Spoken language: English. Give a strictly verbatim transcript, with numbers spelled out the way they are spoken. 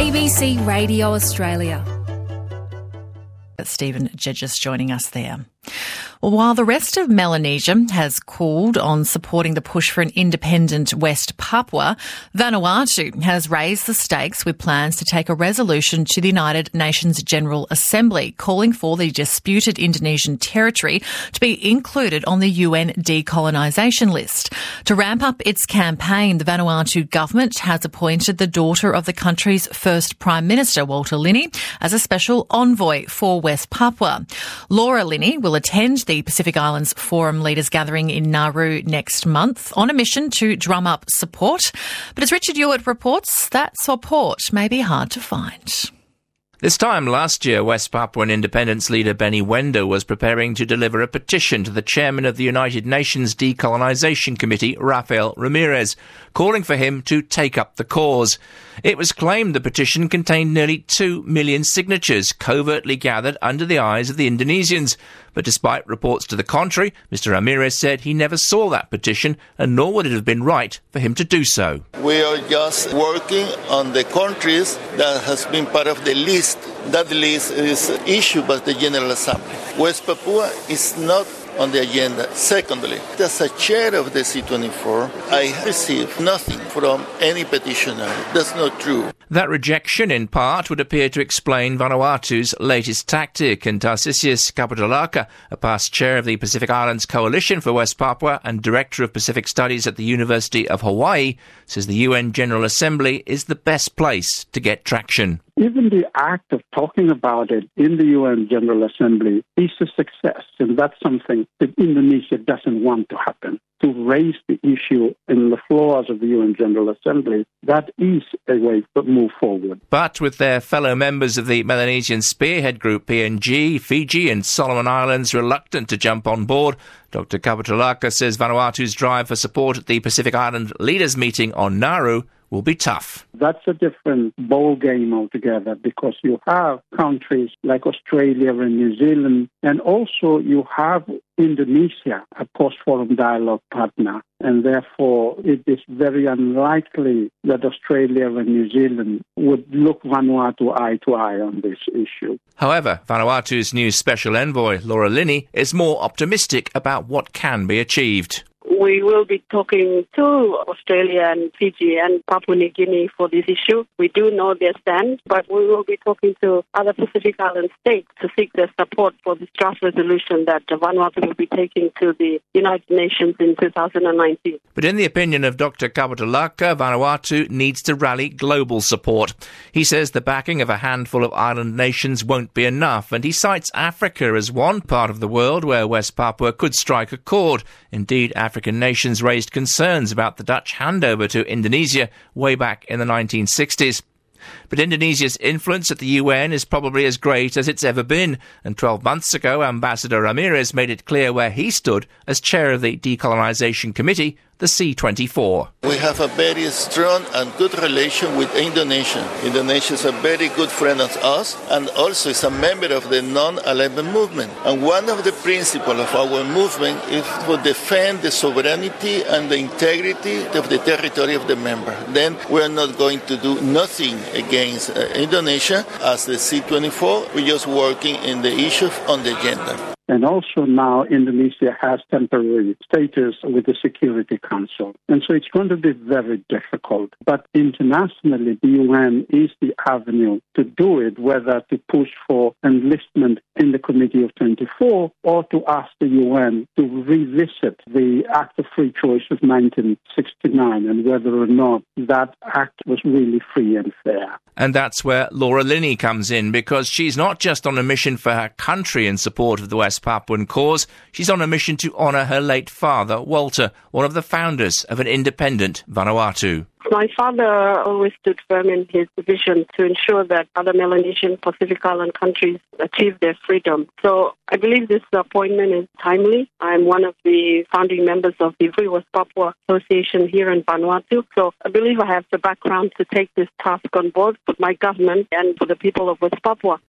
A B C Radio Australia. Stephen Gedges joining us there. Well, while the rest of Melanesia has called on supporting the push for an independent West Papua, Vanuatu has raised the stakes with plans to take a resolution to the United Nations General Assembly calling for the disputed Indonesian territory to be included on the U N decolonisation list. To ramp up its campaign, the Vanuatu government has appointed the daughter of the country's first Prime Minister, Walter Linney, as a special envoy for West Papua. Laura Linney will attend the Pacific Islands Forum Leaders Gathering in Nauru next month on a mission to drum up support. But as Richard Ewart reports, that support may be hard to find. This time last year, West Papuan independence leader Benny Wenda was preparing to deliver a petition to the chairman of the United Nations Decolonisation Committee, Rafael Ramirez, calling for him to take up the cause. It was claimed the petition contained nearly two million signatures, covertly gathered under the eyes of the Indonesians. But despite reports to the contrary, Mister Ramirez said he never saw that petition, and nor would it have been right for him to do so. We are just working on the countries that has been part of the list. That list is issued by the General Assembly. West Papua is not on the agenda. Secondly, as a chair of the C twenty-four, I received nothing from any petitioner. That's not true. That rejection, in part, would appear to explain Vanuatu's latest tactic, and Tarcisius Kapitolaka, a past chair of the Pacific Islands Coalition for West Papua and director of Pacific Studies at the University of Hawaii, says the U N General Assembly is the best place to get traction. Even the act of talking about it in the U N General Assembly is a success, and that's something that Indonesia doesn't want to happen. To raise the issue in the floors of the U N General Assembly, that is a way to move forward. But with their fellow members of the Melanesian Spearhead Group, P N G, Fiji and Solomon Islands reluctant to jump on board, Doctor Kapitolaka says Vanuatu's drive for support at the Pacific Island Leaders Meeting on Nauru will be tough. That's a different ball game altogether, because you have countries like Australia and New Zealand, and also you have Indonesia, a post-forum dialogue partner, and therefore it is very unlikely that Australia and New Zealand would look Vanuatu eye to eye on this issue. However, Vanuatu's new special envoy, Laura Linney, is more optimistic about what can be achieved. We will be talking to Australia and Fiji and Papua New Guinea for this issue. We do know their stand, but we will be talking to other Pacific Island states to seek their support for this draft resolution that Vanuatu will be taking to the United Nations in two thousand nineteen. But in the opinion of Doctor Kapitolaka, Vanuatu needs to rally global support. He says the backing of a handful of island nations won't be enough, and he cites Africa as one part of the world where West Papua could strike a chord. Indeed, Africa African nations raised concerns about the Dutch handover to Indonesia way back in the nineteen sixties. But Indonesia's influence at the U N is probably as great as it's ever been, and twelve months ago Ambassador Ramirez made it clear where he stood as chair of the Decolonisation Committee, the C twenty-four. We have a very strong and good relation with Indonesia. Indonesia is a very good friend of us, and also is a member of the non alignment movement. And one of the principles of our movement is to defend the sovereignty and the integrity of the territory of the member. Then we are not going to do nothing against uh, Indonesia. As the C twenty-four, we're just working in the issue on the agenda. And also now Indonesia has temporary status with the Security Council. And so it's going to be very difficult. But internationally, the U N is the avenue to do it, whether to push for enlistment in the Committee of twenty-four or to ask the U N to revisit the Act of Free Choice of nineteen sixty-nine and whether or not that act was really free and fair. And that's where Laura Linney comes in, because she's not just on a mission for her country in support of the West Papuan cause, she's on a mission to honour her late father, Walter, one of the founders of an independent Vanuatu. My father always stood firm in his vision to ensure that other Melanesian Pacific Island countries achieve their freedom. So I believe this appointment is timely. I'm one of the founding members of the Free West Papua Association here in Vanuatu. So I believe I have the background to take this task on board for my government and for the people of West Papua.